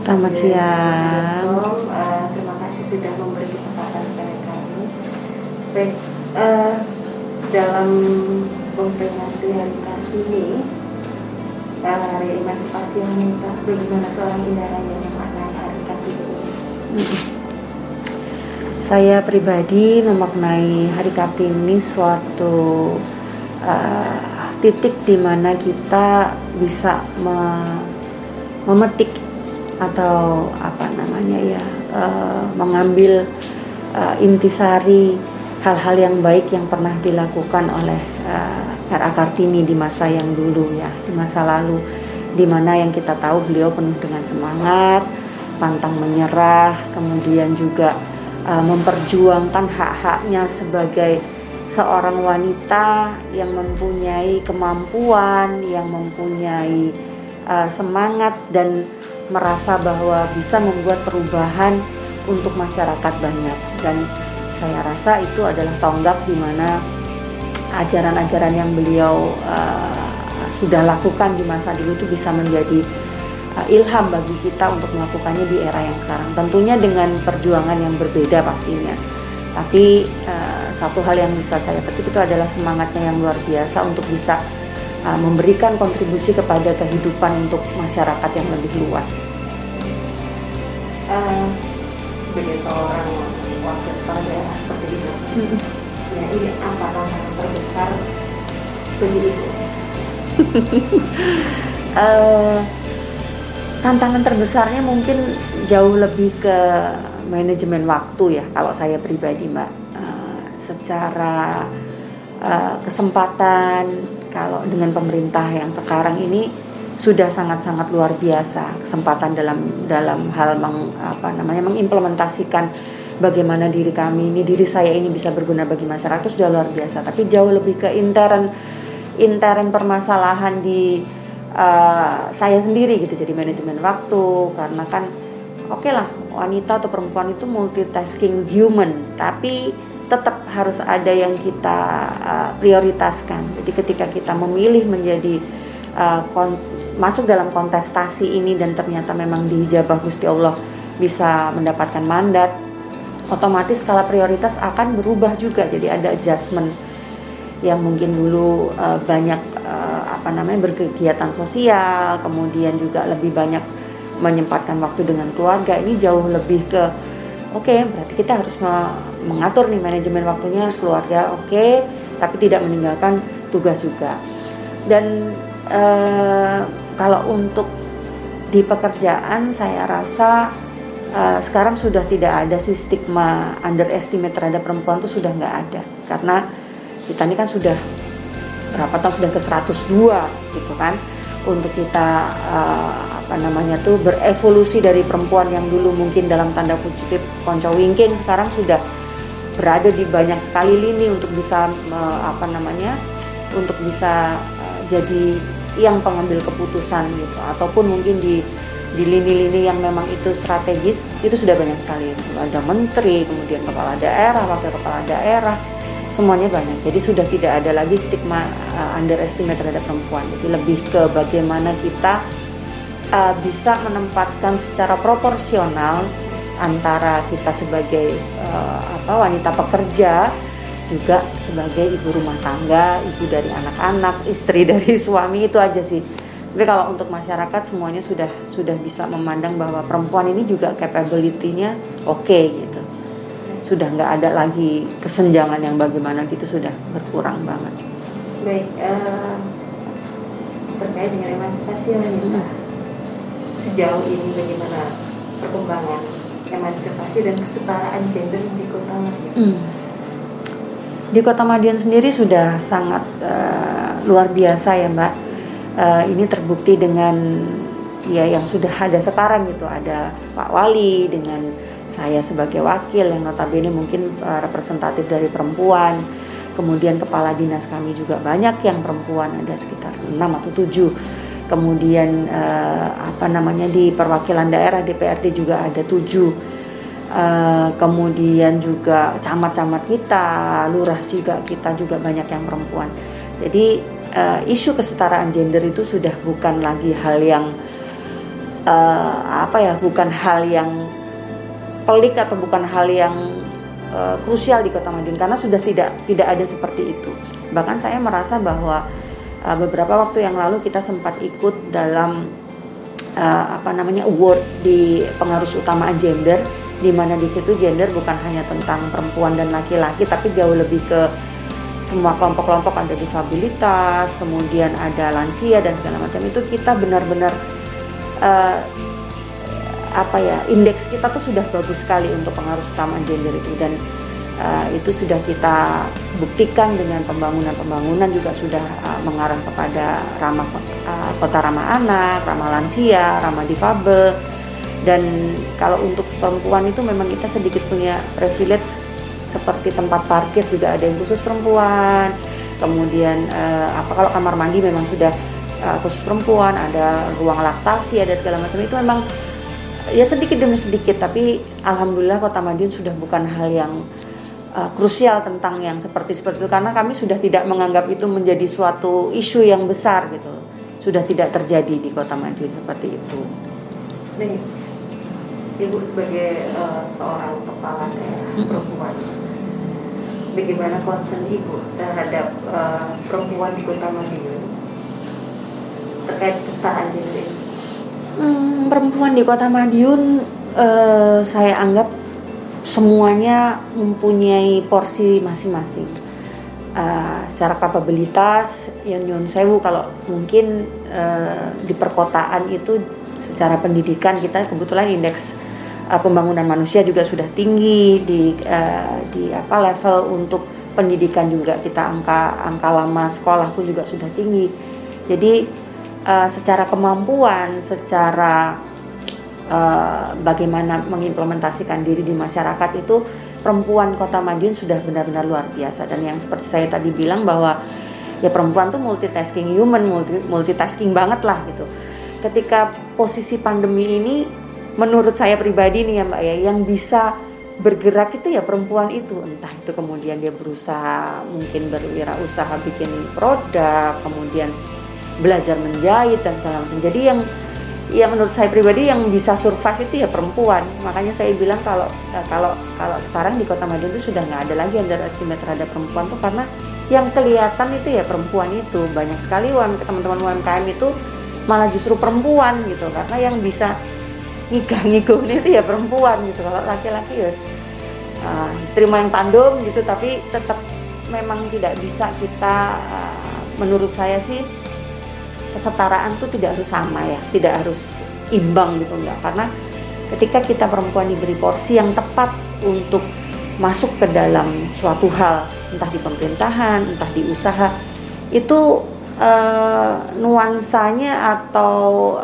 Selamat siang. Terima kasih sudah memberi kesempatan kepada kami. Baik, dalam memperingati hari Kartini, hari emansipasi wanita, bagaimana seorang Indaraya memaknai hari Kartini ini? Saya pribadi memaknai hari Kartini suatu titik di mana kita bisa memetik atau mengambil intisari hal-hal yang baik yang pernah dilakukan oleh R.A. Kartini di masa yang dulu ya, di masa lalu, di mana yang kita tahu beliau penuh dengan semangat, pantang menyerah, kemudian juga memperjuangkan hak-haknya sebagai seorang wanita yang mempunyai kemampuan, yang mempunyai semangat dan merasa bahwa bisa membuat perubahan untuk masyarakat banyak. Dan saya rasa itu adalah tonggak di mana ajaran-ajaran yang beliau sudah lakukan di masa dulu itu bisa menjadi ilham bagi kita untuk melakukannya di era yang sekarang. Tentunya dengan perjuangan yang berbeda pastinya. Tapi satu hal yang bisa saya petik itu adalah semangatnya yang luar biasa untuk bisa memberikan kontribusi kepada kehidupan untuk masyarakat yang lebih luas. Sebagai seorang wakil kepala daerah seperti itu, ya ini apa tantangan terbesar bagi ibu? Tantangan terbesarnya mungkin jauh lebih ke manajemen waktu ya, kalau saya pribadi Mbak. Secara kesempatan, kalau dengan pemerintah yang sekarang ini sudah sangat-sangat luar biasa kesempatan dalam hal mengimplementasikan bagaimana diri saya ini bisa berguna bagi masyarakat sudah luar biasa. Tapi jauh lebih ke intern permasalahan di saya sendiri gitu, jadi manajemen waktu, karena kan oke lah, wanita atau perempuan itu multitasking human, tapi tetap harus ada yang kita prioritaskan. Jadi ketika kita memilih menjadi masuk dalam kontestasi ini dan ternyata memang diijabah Gusti Allah bisa mendapatkan mandat, otomatis skala prioritas akan berubah juga. Jadi ada adjustment yang mungkin dulu banyak berkegiatan sosial, kemudian juga lebih banyak menyempatkan waktu dengan keluarga. Ini jauh lebih ke berarti kita harus mengatur nih manajemen waktunya keluarga, tapi tidak meninggalkan tugas juga. Dan kalau untuk di pekerjaan saya rasa sekarang sudah tidak ada sih stigma underestimate terhadap perempuan, itu sudah nggak ada, karena kita ini kan sudah berapa tahun, sudah ke 102 gitu kan, untuk kita berevolusi dari perempuan yang dulu mungkin dalam tanda kutip konco wingking, sekarang sudah berada di banyak sekali lini untuk bisa untuk bisa jadi yang pengambil keputusan gitu, ataupun mungkin di lini-lini yang memang itu strategis, itu sudah banyak sekali. Ada menteri, kemudian kepala daerah, wakil kepala daerah, semuanya banyak. Jadi sudah tidak ada lagi stigma underestimate terhadap perempuan. Jadi lebih ke bagaimana kita bisa menempatkan secara proporsional antara kita sebagai wanita pekerja, juga sebagai ibu rumah tangga, ibu dari anak-anak, istri dari suami, itu aja sih. Tapi kalau untuk masyarakat semuanya sudah bisa memandang bahwa perempuan ini juga capability-nya gitu. Sudah nggak ada lagi kesenjangan yang bagaimana gitu, sudah berkurang banget. Baik, terkait dengan emansipasi wanita, sejauh ini bagaimana perkembangan emansipasi dan kesetaraan gender di Kota Madiun? Di Kota Madiun sendiri sudah sangat luar biasa ya Mbak. Ini terbukti dengan yang sudah ada sekarang gitu. Ada Pak Wali dengan saya sebagai wakil yang notabene mungkin representatif dari perempuan. Kemudian kepala dinas kami juga banyak yang perempuan, ada sekitar 6 atau 7. Kemudian di perwakilan daerah DPRD juga ada 7. Kemudian juga camat-camat kita, lurah juga kita juga banyak yang perempuan. Jadi isu kesetaraan gender itu sudah bukan lagi hal yang bukan hal yang pelik atau bukan hal yang krusial di Kota Madiun, karena sudah tidak ada seperti itu. Bahkan saya merasa bahwa beberapa waktu yang lalu kita sempat ikut dalam award di Pengurus Utama Gender, di mana di situ gender bukan hanya tentang perempuan dan laki-laki, tapi jauh lebih ke semua kelompok-kelompok, ada difabilitas, kemudian ada lansia dan segala macam. Itu kita benar-benar indeks kita tuh sudah bagus sekali untuk Pengurus Utama Gender itu, dan itu sudah kita buktikan dengan pembangunan juga sudah mengarah kepada kota ramah anak, ramah lansia, ramah difabel. Dan kalau untuk perempuan itu memang kita sedikit punya privilege, seperti tempat parkir juga ada yang khusus perempuan. Kemudian kalau kamar mandi memang sudah khusus perempuan, ada ruang laktasi, ada segala macam. Itu memang ya sedikit demi sedikit, tapi alhamdulillah Kota Madiun sudah bukan hal yang krusial tentang yang seperti itu, karena kami sudah tidak menganggap itu menjadi suatu isu yang besar gitu. Sudah tidak terjadi di Kota Madiun seperti itu. Nih, Ibu sebagai seorang kepala daerah perempuan, bagaimana concern Ibu terhadap perempuan di Kota Madiun terkait kesetaraan gender? Perempuan di Kota Madiun saya anggap semuanya mempunyai porsi masing-masing. Secara kapabilitas, yang nyun sewu, kalau mungkin di perkotaan itu secara pendidikan kita kebetulan indeks pembangunan manusia juga sudah tinggi di level untuk pendidikan juga kita angka lama sekolah pun juga sudah tinggi. Jadi secara kemampuan, secara bagaimana mengimplementasikan diri di masyarakat itu perempuan Kota Madiun sudah benar-benar luar biasa. Dan yang seperti saya tadi bilang bahwa ya perempuan tuh multitasking human, multitasking banget lah gitu. Ketika posisi pandemi ini, menurut saya pribadi nih ya Mbak ya, yang bisa bergerak itu ya perempuan itu. Entah itu kemudian dia berusaha mungkin berwirausaha bikin produk, kemudian belajar menjahit dan segala macam. Jadi yang menurut saya pribadi yang bisa survive itu ya perempuan. Makanya saya bilang kalau sekarang di Kota Madiun itu sudah nggak ada lagi underestimate terhadap perempuan tuh, karena yang kelihatan itu ya perempuan itu. Banyak sekali teman-teman UMKM itu malah justru perempuan gitu, karena yang bisa ngigah-ngiguh itu ya perempuan gitu. Kalau laki-laki ya istri yang tandem gitu, tapi tetap memang tidak bisa kita menurut saya sih kesetaraan tuh tidak harus sama ya, tidak harus imbang gitu, enggak. Karena ketika kita perempuan diberi porsi yang tepat untuk masuk ke dalam suatu hal, entah di pemerintahan, entah di usaha, itu nuansanya atau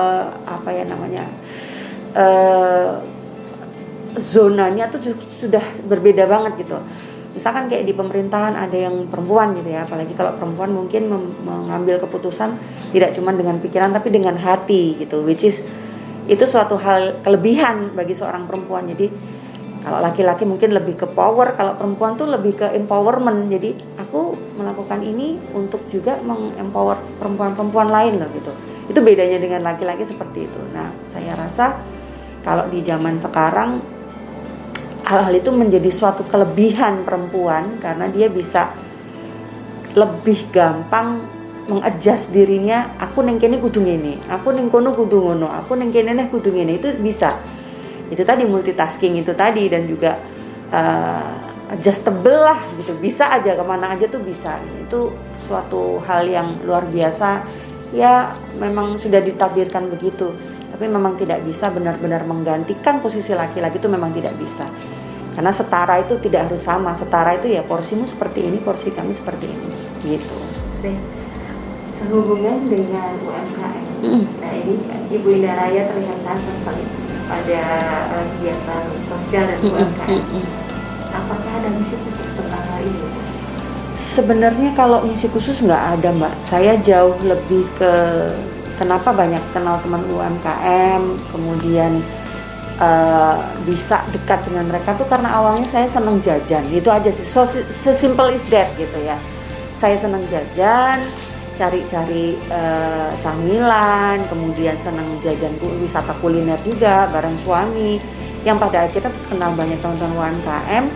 zonanya tuh sudah berbeda banget gitu. Misalkan kayak di pemerintahan ada yang perempuan gitu ya, apalagi kalau perempuan mungkin mengambil keputusan tidak cuma dengan pikiran tapi dengan hati gitu, which is itu suatu hal kelebihan bagi seorang perempuan. Jadi kalau laki-laki mungkin lebih ke power, kalau perempuan tuh lebih ke empowerment. Jadi aku melakukan ini untuk juga mengempower perempuan-perempuan lain loh gitu. Itu bedanya dengan laki-laki seperti itu. Nah, saya rasa kalau di zaman sekarang hal-hal itu menjadi suatu kelebihan perempuan, karena dia bisa lebih gampang mengadjust dirinya. Aku neng kene kudu ngene, aku neng kono kudu ngono, aku neng kene neh kudu ngene. Itu bisa. Itu tadi multitasking itu tadi, dan juga adjustable lah gitu. Bisa aja kemana aja tuh bisa. Itu suatu hal yang luar biasa. Ya memang sudah ditakdirkan begitu. Tapi memang tidak bisa benar-benar menggantikan posisi laki-laki, itu memang tidak bisa. Karena setara itu tidak harus sama. Setara itu ya porsimu seperti ini, porsi kami seperti ini, gitu. Sehubungan dengan UMKM, nah ini Ibu Indah Raya terlihat sangat solid pada kegiatan sosial dan UMKM. Apakah ada misi khusus tentang hal ini? Sebenarnya kalau misi khusus nggak ada Mbak. Saya jauh lebih ke kenapa banyak kenal teman UMKM, kemudian bisa dekat dengan mereka tuh karena awalnya saya senang jajan, itu aja sih. So simple is that gitu ya. Saya senang jajan, cari-cari camilan, kemudian senang jajan wisata kuliner juga bareng suami, yang pada akhirnya terus kenal banyak teman-teman UMKM.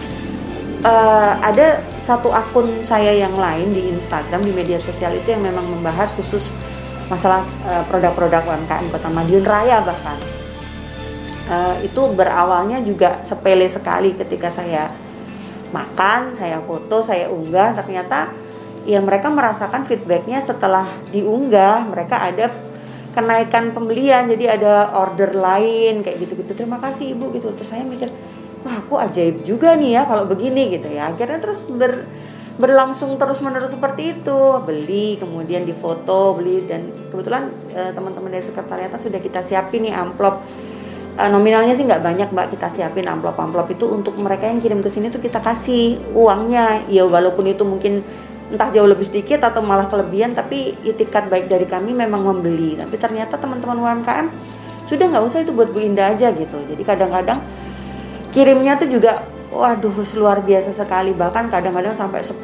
Ada satu akun saya yang lain di Instagram, di media sosial itu yang memang membahas khusus masalah produk-produk UMKM Kota Madiun Raya bahkan. Itu berawalnya juga sepele sekali, ketika saya makan, saya foto, saya unggah, ternyata ya mereka merasakan feedbacknya setelah diunggah, mereka ada kenaikan pembelian, jadi ada order lain kayak gitu-gitu, terima kasih ibu gitu. Terus saya mikir, wah aku ajaib juga nih ya kalau begini gitu ya. Akhirnya terus berlangsung terus-menerus seperti itu, beli, kemudian difoto, beli, dan kebetulan teman-teman dari sekretariatan sudah kita siapin nih amplop. Nominalnya sih nggak banyak mbak, kita siapin amplop itu untuk mereka yang kirim ke sini tuh kita kasih uangnya, ya walaupun itu mungkin entah jauh lebih sedikit atau malah kelebihan, tapi itikat baik dari kami memang membeli. Tapi ternyata teman-teman UMKM sudah nggak usah itu buat Bu Indah aja gitu. Jadi kadang-kadang kirimnya tuh juga waduh luar biasa sekali, bahkan kadang-kadang sampai 10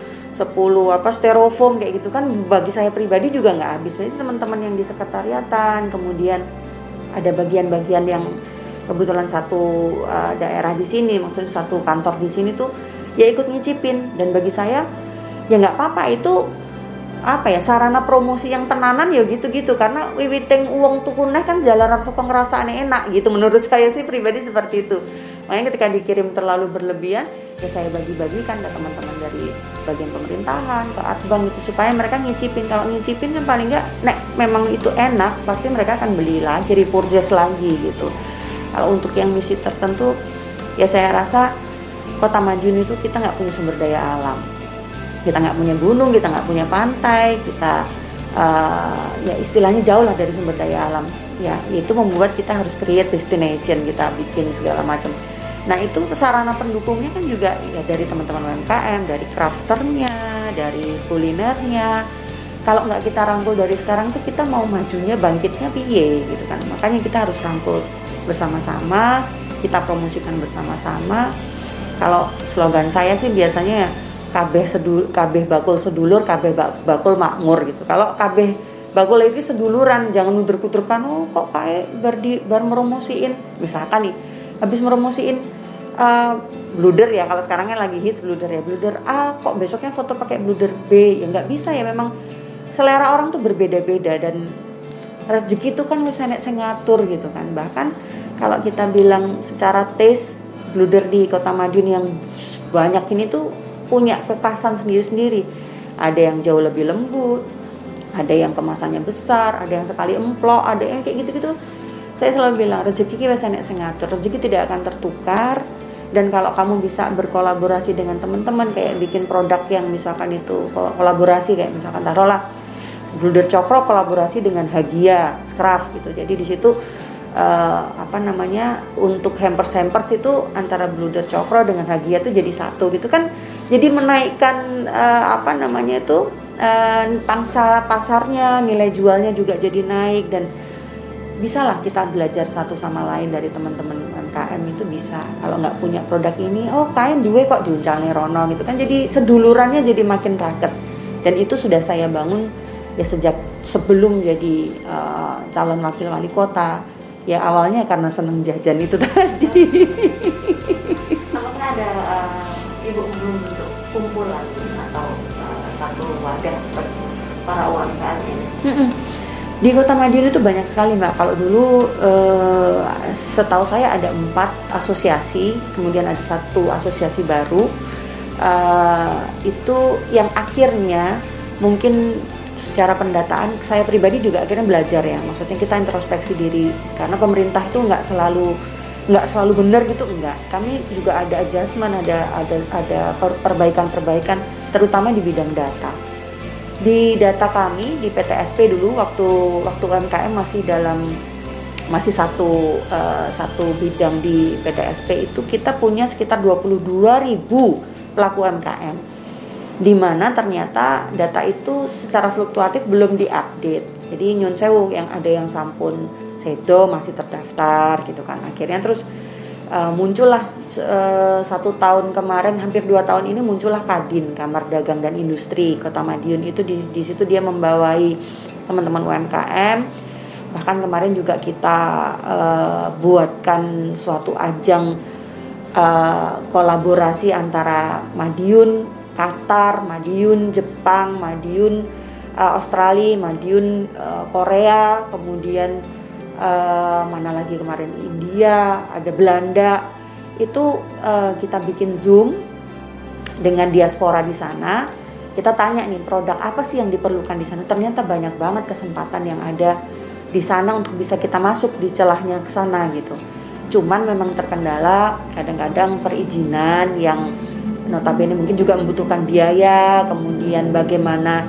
styrofoam kayak gitu kan, bagi saya pribadi juga nggak habis. Jadi teman-teman yang di sekretariatan, kemudian ada bagian-bagian yang kebetulan satu daerah di sini, maksudnya satu kantor di sini tuh ya ikut nyicipin, dan bagi saya ya nggak apa-apa, itu apa ya, sarana promosi yang tenanan ya gitu-gitu, karena wiwiteng uang tukuneh kan jalanan sopong ngerasane enak gitu, menurut saya sih pribadi seperti itu. Makanya ketika dikirim terlalu berlebihan ya saya bagi-bagikan ke teman-teman dari bagian pemerintahan, ke Atbang gitu, supaya mereka nyicipin. Kalau nyicipin kan paling nggak, nek memang itu enak, pasti mereka akan beli lagi, repurchase lagi gitu. Kalau untuk yang misi tertentu ya saya rasa Kota Madiun itu kita nggak punya sumber daya alam, kita nggak punya gunung, kita nggak punya pantai, kita ya istilahnya jauh lah dari sumber daya alam ya. Itu membuat kita harus create destination, kita bikin segala macam. Nah itu sarana pendukungnya kan juga ya dari teman-teman UMKM, dari crafternya, dari kulinernya. Kalau nggak kita rangkul dari sekarang tuh kita mau majunya, bangkitnya piye gitu kan. Makanya kita harus rangkul bersama-sama, kita promosikan bersama-sama. Kalau slogan saya sih biasanya ya kabeh bakul sedulur, kabeh bakul makmur gitu. Kalau kabeh bakul itu seduluran, jangan nudur-kuturkan, oh kok kayak bar meromosiin, misalkan nih habis meromosiin bluder ya, kalau sekarang kan lagi hits bluder ya, bluder A kok besoknya foto pakai bluder B, ya nggak bisa ya, memang selera orang tuh berbeda-beda, dan rezeki itu kan bisa nek ngatur gitu kan. Bahkan kalau kita bilang secara taste, bluder di Kota Madiun yang banyak ini tuh punya kekhasan sendiri-sendiri. Ada yang jauh lebih lembut, ada yang kemasannya besar, ada yang sekali emplok, ada yang kayak gitu-gitu. Saya selalu bilang rezeki kita bisa nek ngatur, rezeki tidak akan tertukar. Dan kalau kamu bisa berkolaborasi dengan teman-teman, kayak bikin produk yang misalkan itu kolaborasi, kayak misalkan taruhlah Bluder Cokro kolaborasi dengan Hagia Craft gitu. Jadi di situ untuk hampers itu antara Bluder Cokro dengan Hagia itu jadi satu gitu kan. Jadi menaikkan pangsa pasarnya, nilai jualnya juga jadi naik, dan bisalah kita belajar satu sama lain dari teman-teman UMKM itu bisa. Kalau nggak punya produk ini, oh kain duwe kok diuncalnya rono gitu kan. Jadi sedulurannya jadi makin raket, dan itu sudah saya bangun ya sejak sebelum jadi calon wakil wali kota. Ya awalnya karena seneng jajan itu tadi. Apakah ada ibu membentuk kumpulan atau satu wadah para UMKM ini? Di Kota Madiun itu banyak sekali mbak. Kalau dulu setahu saya ada 4 asosiasi, kemudian ada 1 asosiasi baru. Itu yang akhirnya mungkin secara pendataan saya pribadi juga akhirnya belajar ya. Maksudnya kita introspeksi diri, karena pemerintah itu nggak selalu benar gitu, enggak. Kami juga ada adjustment, ada perbaikan terutama di bidang data. Di data kami di PTSP dulu waktu UMKM masih satu bidang di PTSP itu kita punya sekitar 22.000 pelaku UMKM, di mana ternyata data itu secara fluktuatif belum diupdate. Jadi nyun sewu, yang ada yang sampun sedo masih terdaftar gitu kan. Akhirnya terus Muncullah 1 tahun kemarin, hampir 2 tahun ini muncullah Kadin, Kamar Dagang dan Industri Kota Madiun. Itu di situ dia membawai teman-teman UMKM. Bahkan kemarin juga kita buatkan suatu ajang kolaborasi antara Madiun Qatar, Madiun Jepang, Madiun Australia, Madiun Korea, kemudian mana lagi kemarin, India, ada Belanda. Itu kita bikin Zoom dengan diaspora di sana. Kita tanya nih, produk apa sih yang diperlukan di sana? Ternyata banyak banget kesempatan yang ada di sana untuk bisa kita masuk di celahnya ke sana gitu. Cuman memang terkendala kadang-kadang perizinan yang notabene mungkin juga membutuhkan biaya, kemudian bagaimana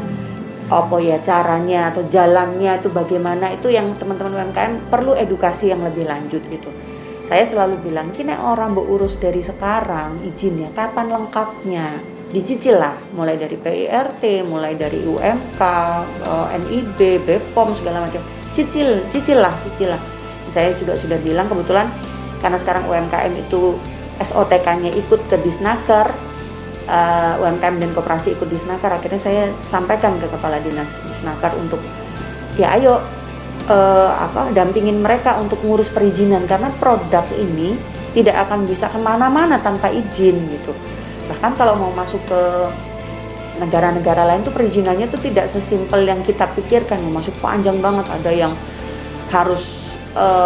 caranya atau jalannya itu bagaimana, itu yang teman-teman UMKM perlu edukasi yang lebih lanjut gitu. Saya selalu bilang, kini orang berurus dari sekarang izinnya, kapan lengkapnya? Dicicil lah, mulai dari PIRT, mulai dari UMK, NIB, BPOM segala macam. Cicil lah. Saya juga sudah bilang, kebetulan karena sekarang UMKM itu SOTK-nya ikut ke Disnaker, UMKM dan koperasi ikut Disnaker. Akhirnya saya sampaikan ke kepala dinas Disnaker untuk ya ayo dampingin mereka untuk ngurus perizinan, karena produk ini tidak akan bisa kemana-mana tanpa izin gitu. Bahkan kalau mau masuk ke negara-negara lain tuh perizinannya tuh tidak sesimpel yang kita pikirkan, masuk panjang banget. Ada yang harus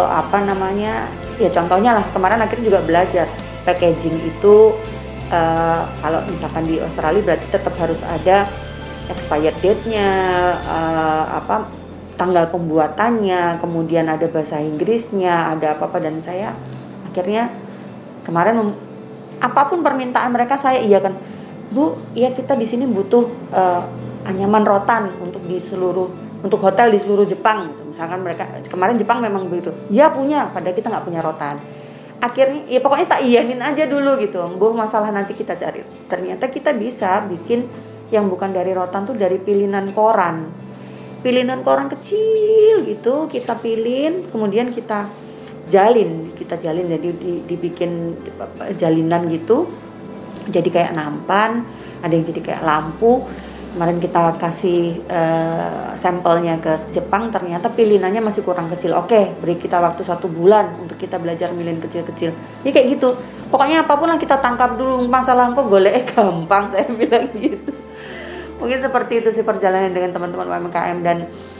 ya contohnya lah, kemarin akhirnya juga belajar packaging itu kalau misalkan di Australia berarti tetap harus ada expired date-nya, tanggal pembuatannya, kemudian ada bahasa Inggrisnya, ada apa-apa. Dan saya akhirnya kemarin apapun permintaan mereka saya iyakan. Bu, ya kita di sini butuh anyaman rotan untuk hotel di seluruh Jepang gitu. Misalkan mereka kemarin Jepang memang begitu, ya punya, padahal kita nggak punya rotan. Akhirnya ya pokoknya tak iyanin aja dulu gitu. Bu, masalah nanti kita cari. Ternyata kita bisa bikin yang bukan dari rotan tuh dari pilihan koran kecil gitu, kita pilin, kemudian kita jalin jadi dibikin jalinan gitu, jadi kayak nampan, ada yang jadi kayak lampu. Kemarin kita kasih sampelnya ke Jepang, ternyata pilinannya masih kurang kecil. Oke, beri kita waktu 1 bulan untuk kita belajar milin kecil-kecil. Jadi kayak gitu. Pokoknya apapun yang kita tangkap dulu, masalah kok golek gampang, saya bilang gitu. Mungkin seperti itu sih perjalanan dengan teman-teman UMKM. Dan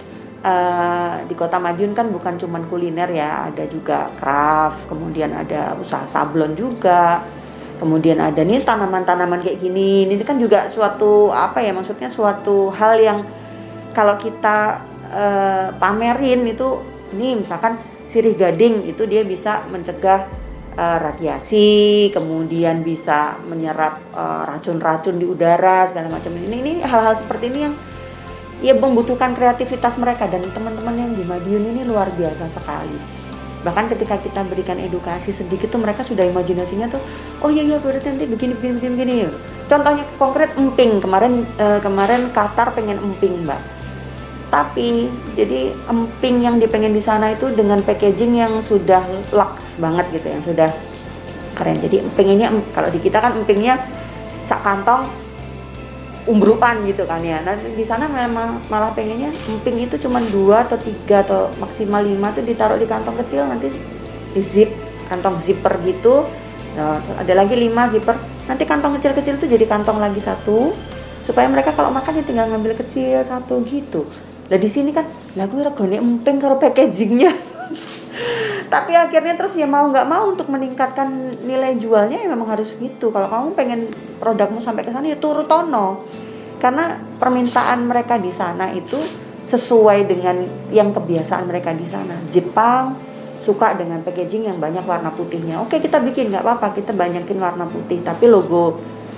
di Kota Madiun kan bukan cuman kuliner ya, ada juga craft, kemudian ada usaha sablon juga. Kemudian ada nih tanaman-tanaman kayak gini. Ini kan juga suatu maksudnya suatu hal yang kalau kita pamerin itu, ini misalkan sirih gading itu dia bisa mencegah radiasi, kemudian bisa menyerap racun-racun di udara segala macam. Ini hal-hal seperti ini yang ya membutuhkan kreativitas mereka, dan teman-teman yang di Madiun ini luar biasa sekali. Bahkan ketika kita berikan edukasi sedikit tuh mereka sudah imajinasinya tuh, oh iya berarti nanti begini. Contohnya konkret emping, kemarin Qatar pengen emping Mbak. Tapi jadi emping yang dipengen di sana itu dengan packaging yang sudah luxe banget gitu, yang sudah keren. Jadi emping ini kalau di kita kan empingnya sak kantong umbrupan gitu kan ya. Nah di sana memang malah pengennya emping itu cuma 2 atau 3 atau maksimal 5 tuh ditaruh di kantong kecil, nanti di zip, kantong zipper gitu. Nah, ada lagi 5 zipper, nanti kantong kecil-kecil itu jadi kantong lagi 1, supaya mereka kalau makan ya tinggal ngambil kecil 1 gitu. Nah di sini kan lagu regane emping karo packagingnya. Tapi akhirnya terus ya mau nggak mau untuk meningkatkan nilai jualnya ya memang harus gitu. Kalau kamu pengen produkmu sampai ke sana ya turut tono, karena permintaan mereka di sana itu sesuai dengan yang kebiasaan mereka di sana. Jepang suka dengan packaging yang banyak warna putihnya. Oke, kita bikin, nggak apa-apa, kita banyakin warna putih, tapi logo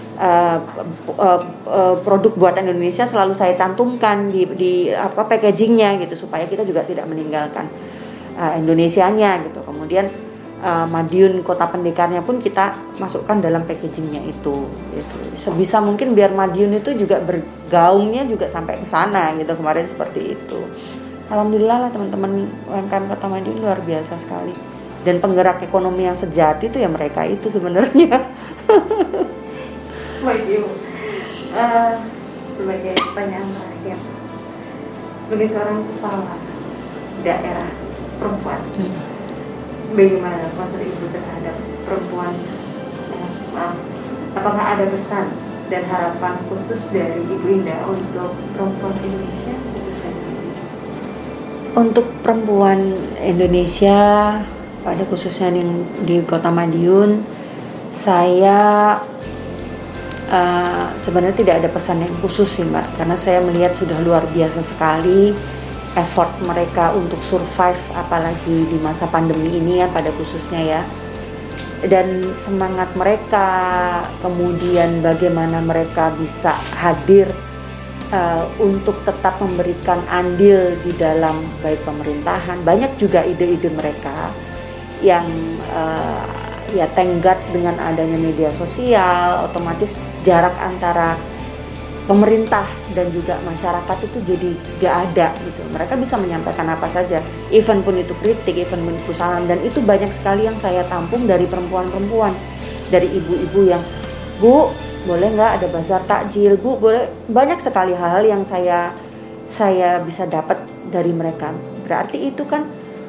produk buatan Indonesia selalu saya cantumkan di packagingnya gitu, supaya kita juga tidak meninggalkan Indonesianya gitu. Kemudian Madiun kota pendekarnya pun kita masukkan dalam packagingnya itu gitu. Sebisa mungkin biar Madiun itu juga bergaungnya juga sampai ke sana gitu. Kemarin seperti itu. Alhamdulillah lah teman-teman UMKM Kota Madiun luar biasa sekali. Dan penggerak ekonomi yang sejati itu ya mereka itu sebenarnya. Baik Ibu, sebagai pertanyaan terakhir, sebagai seorang kepala daerah perempuan, bagaimana konsep Ibu terhadap perempuan? Apakah ada pesan dan harapan khusus dari Ibu Indah untuk perempuan Indonesia khususnya? Untuk perempuan Indonesia, pada khususnya di Kota Madiun, saya sebenarnya tidak ada pesan yang khusus sih Mbak, karena saya melihat sudah luar biasa sekali effort mereka untuk survive, apalagi di masa pandemi ini ya pada khususnya ya. Dan semangat mereka, kemudian bagaimana mereka bisa hadir untuk tetap memberikan andil di dalam baik pemerintahan. Banyak juga ide-ide mereka yang ya tenggat dengan adanya media sosial, otomatis jarak antara pemerintah dan juga masyarakat itu jadi gak ada gitu. Mereka bisa menyampaikan apa saja, even pun itu kritik, even pun itu saran, dan itu banyak sekali yang saya tampung dari perempuan-perempuan, dari ibu-ibu yang, Bu, boleh nggak ada bazar takjil, Bu, boleh. Banyak sekali hal-hal yang saya bisa dapat dari mereka. Berarti itu kan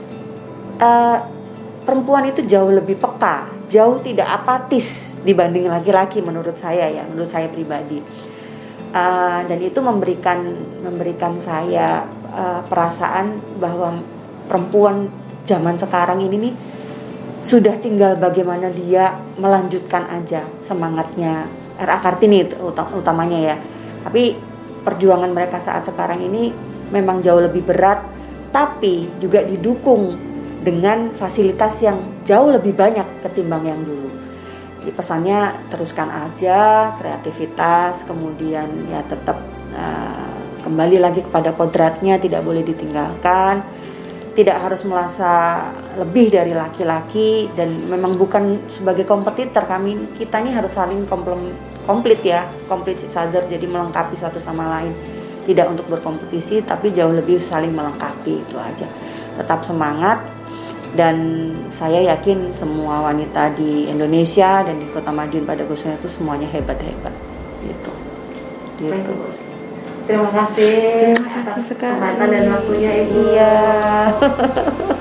perempuan itu jauh lebih peka, jauh tidak apatis dibanding laki-laki menurut saya ya, menurut saya pribadi. Dan itu memberikan saya perasaan bahwa perempuan zaman sekarang ini nih sudah tinggal bagaimana dia melanjutkan aja semangatnya R.A. Kartini utamanya ya. Tapi perjuangan mereka saat sekarang ini memang jauh lebih berat, tapi juga didukung dengan fasilitas yang jauh lebih banyak ketimbang yang dulu. Jadi pesannya teruskan aja kreativitas, kemudian ya tetap kembali lagi kepada kodratnya, tidak boleh ditinggalkan, tidak harus merasa lebih dari laki-laki, dan memang bukan sebagai kompetitor. Kita ini harus saling complete each other, jadi melengkapi satu sama lain, tidak untuk berkompetisi tapi jauh lebih saling melengkapi. Itu aja, tetap semangat. Dan saya yakin semua wanita di Indonesia dan di Kota Madiun pada khususnya itu semuanya hebat-hebat gitu. Terima kasih atas kesempatan dan waktunya Ibu. Iya.